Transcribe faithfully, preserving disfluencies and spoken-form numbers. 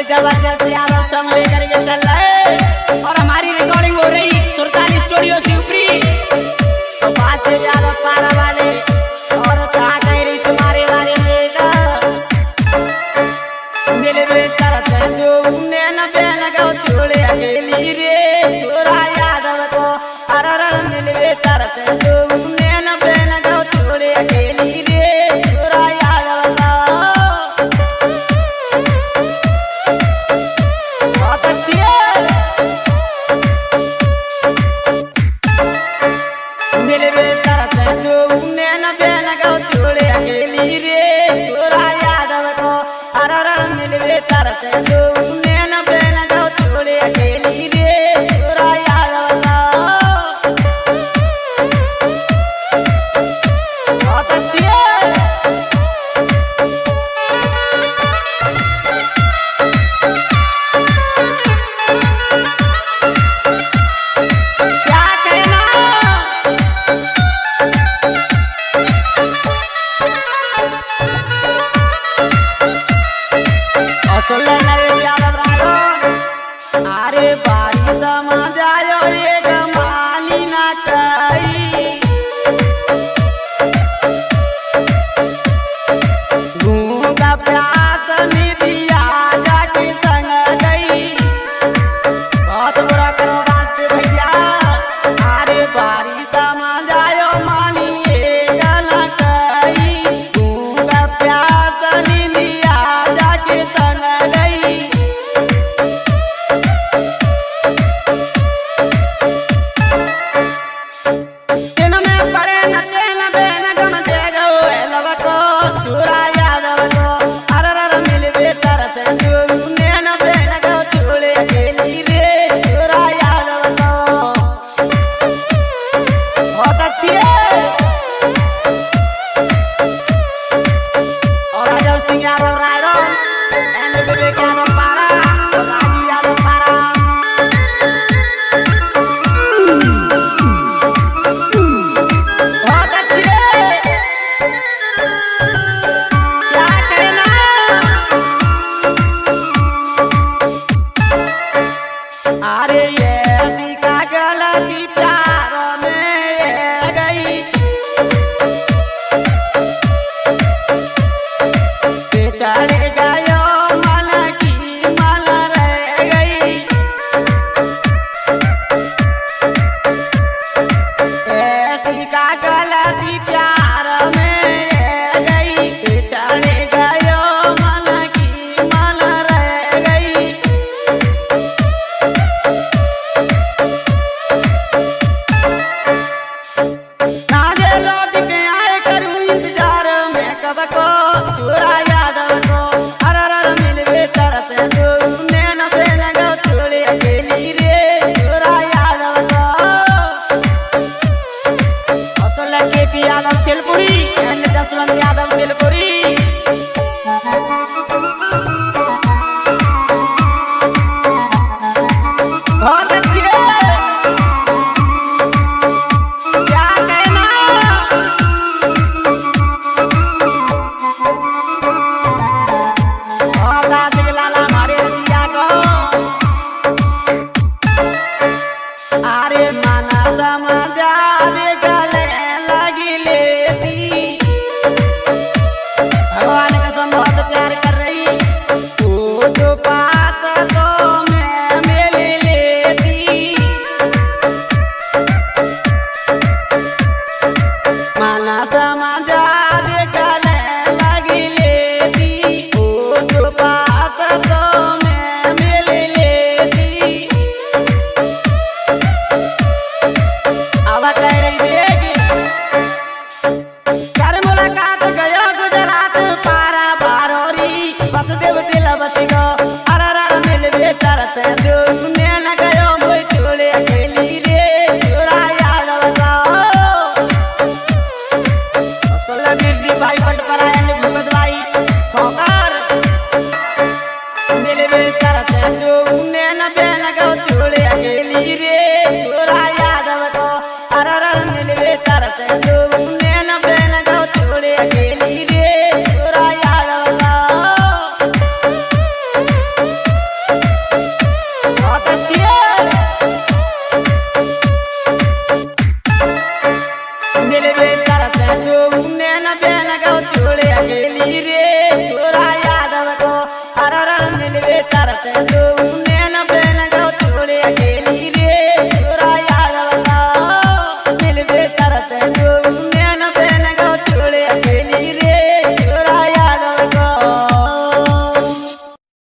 जबरदस्त यादव सॉन्ग लेकर के चल रहे और हमारी रिकॉर्डिंग हो रही सुरताल स्टूडियो शिवपुरी। तो वासुदेव यादव पारा वाले और क्या कह रही तुम्हारे बारे में दिल में तरस जो नैन बैन गो चोले अकेली रे छोरा यादव को अरर मिल में तरस जो नैन बैन गो चोले अकेली रे छोरा यादव को बहुत अच्छी है दिल में तरस जो नैन बैन गो चोले अकेली रे छोरा यादव को अरर मिल में तरस जो नैन बैन गो चोले अकेली रे छोरा यादव को बहुत अच्छी है क्या कहना असुल्ला नरेश यादव राघव अरे बारी समझ आयो एक मानी ना कई गूंगा प्यास निधिया जाके संग गई बहुत बुरा करो वास्ते भैया अरे बारी समझ आयो मानी एक ना कई गूंगा प्यास निधिया जाके संग गई दिन में पड़े न तेन बेन गम दे गो लव को चूरा यादव को अरर मिल बे तरस जो नैन बेन गो चूड़े अकेली रे चूरा यादव को बहुत अच्छी है और राजव सिंह यादव रायरोन एंड विवेक यादव पारा और राजू यादव पारा बहुत अच्छी है क्या कहना अरे ये का गलती प्यार में ये गई चढ़ गयो मन की मन रह गई ऐसी का गलती प्यार में ये गई चढ़ गयो मन की मन रह गई नाजे लौट के आए करूं इंतजार में कब को चूरा यादव को अरर मिलवे तरस जो नैन बैन गो चोले अकेली रे चूरा यादव को असल K P Yadav Silpuri and Jaswant Yadav Silpuri बहुत अच्छी है क्या कहना और आशिक लाला हमारे रसिया को अरे माना समझ आवे गले लगी लेती भगवान कसम बहुत प्यार कर रही वो जो बात तो मैं मेले लेती माना समझ आवे गले लगी लेती वो जो बात तो मैं मेले लेती अब कह रही देगी कर मुलाकात गयो गुजरात पारा बारोरी वसुदेव दिल बस गो अरर मिल बे तरस जो नैन गयो मोई चोले अकेली रे चूरा यादव को सोलह मिर्जी भाई पटपरा एंड भूपत भाई ठोकर दिल में तरस जो नैन बैन गो चोले अकेली रे चूरा यादव को अरर मिल बे तरस जो नैन बैन गो चोले अकेली रे चूरा यादव को मिलवे तरस तो नैन बैन गो जोड़े अकेली रे छोरा यादव को हर हर मिलवे तरस तो